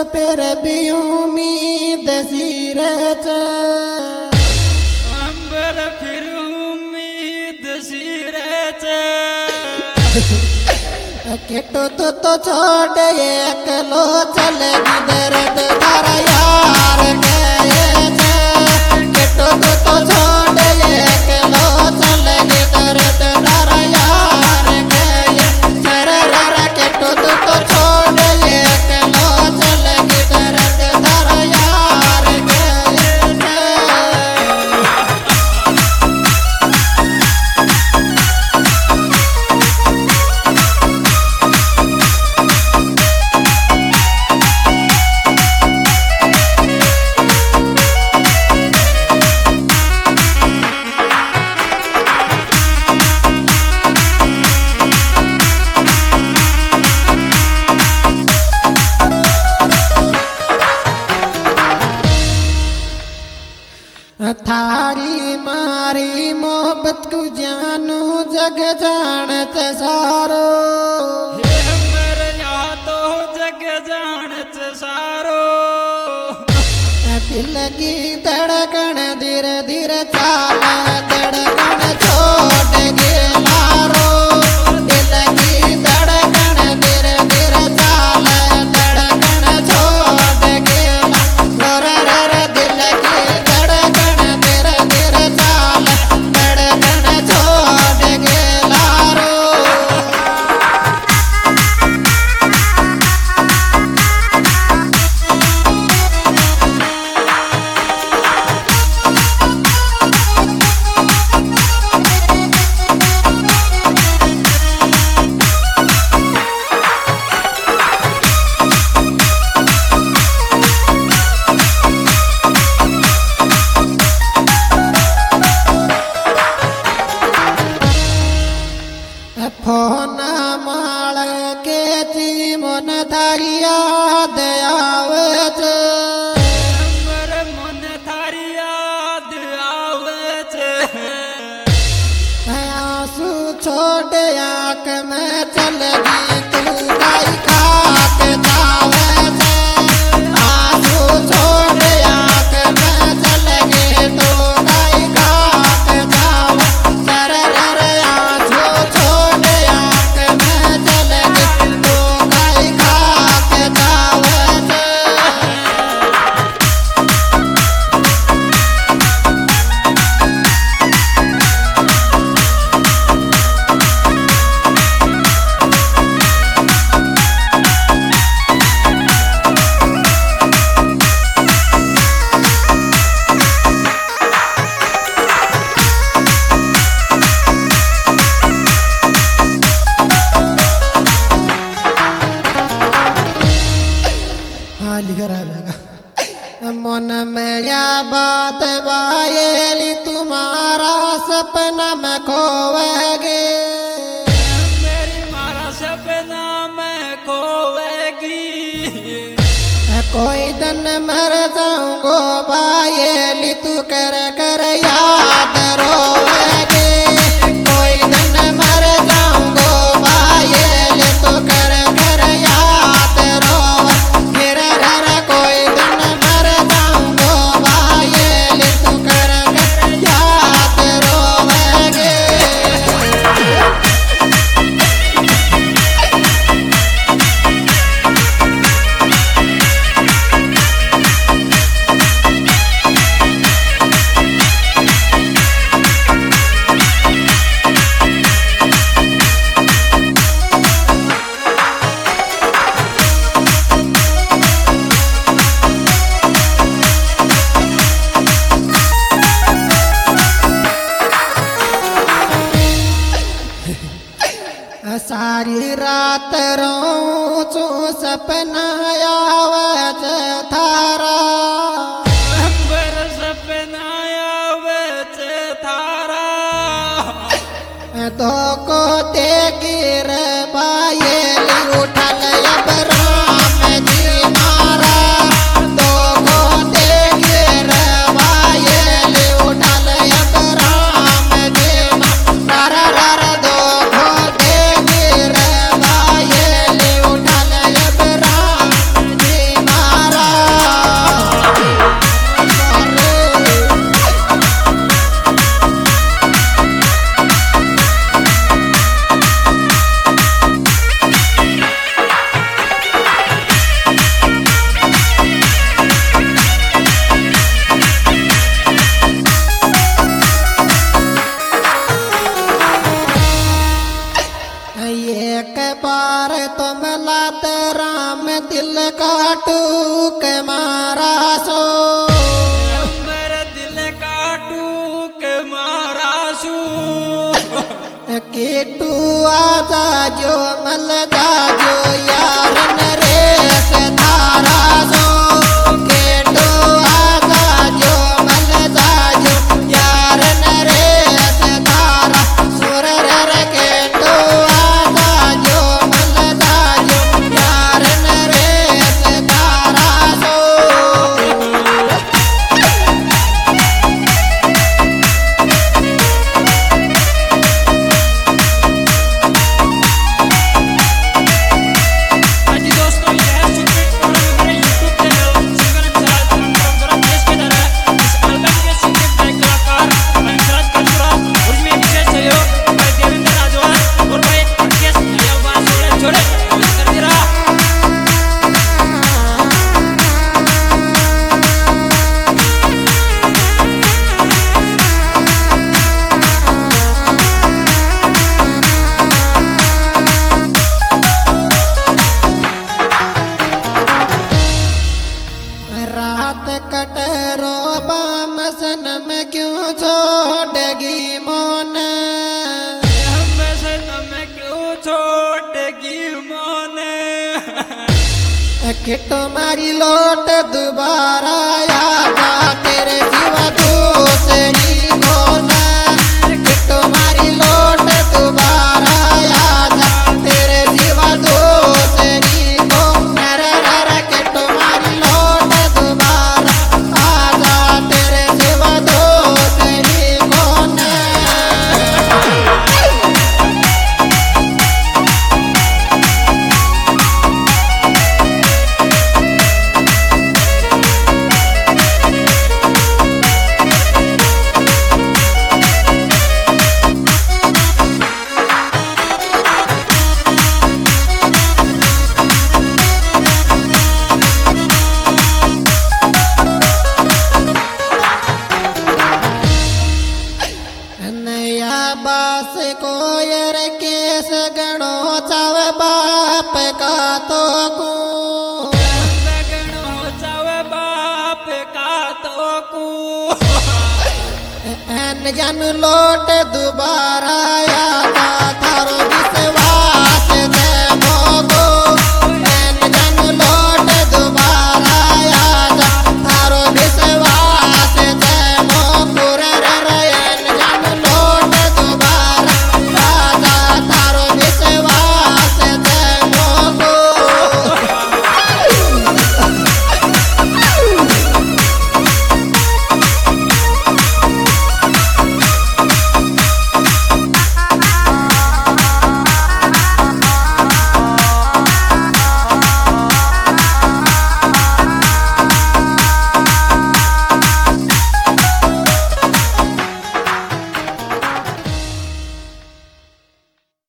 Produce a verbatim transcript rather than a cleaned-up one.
फिर भी उम्मीद सी रहता अंबर फिर उम्मीद सी रहता केटो तो तो छोड़ एकलो चले दर्द तारा यार गए केटो तो तो छोड़ एकलो चले दर्द तारा यार गए सररा केटो तो तो छोड़ एकलो चले दर्द तारा यार गए थारी मारी मोहब्बत को जानू जग जानत सारो मेरे यहाँ तो जग जानत सारो दिल की धड़कन धीरे धीरे चाल धड़कन छोड़ के मारो दिल की धड़कन धीरे धीरे चाल धड़कन छोड़ के मारो रे दिल की धड़कन धीरे धीरे चाल धड़कन छोड़ के मारो फोन माल के ची मन थारी याद आवत मेरे मन थारी याद आवत आंसू छोड़ आँख में चल गई तू गाई खाक जावत आंसू छोड़ आँख में चल गई तू गाई खाक जावत सर आंसू छोड़ आँख में चल गई तू गाई खाक जावत हाँ लिखा रहेगा मन में या बात बायली तुम्हारा सपना में खोवेगे मेरी मारा सपना में खोएगी कोई दिन मर जाऊंगो बायली तू कर कर याद रोवेगे कोई दिन मर जाऊंगो बायली तू कर कर याद रोवे फिर घर कोई दिन मर जाऊंगो बायली तू कर कर याद रोवेगे सारी रात रो चो सपना आवत थारा अंबर सपना आवत थारा दो को ते गिर बायली उठल अब राम जी मारा दो को ते गिर बायली उठल अब राम जी मारा रा दो को ते गिर बायली उठल अब राम जी मारा काटू के मारा सो मेरे दिल काटू के मारा सू केटू आजा जो मल जाजो यार नरेश थारा सो केटू आजा जो मल जाजो यार नरेश थारा सुर रे केटू आजा जो मल जाजो यार नरेश थारा सो रात कटरो बाम सनम क्यों छोड़गी मोन मैं क्यों छोड़गी मोने किट मारी लोट दोबारा आजा तेरे सिवा दूसरी कौन किट मारी लोट दोबारा आजा तेरे सिवा दूसरी कौन रे रे रे किट मारी लोट दोबारा आजा तेरे सिवा दूसरी कौन नया बास कोयर केस गणो चाव बाप का तो को लगनो चावे बाप का तो कू एन जन लोट दोबारा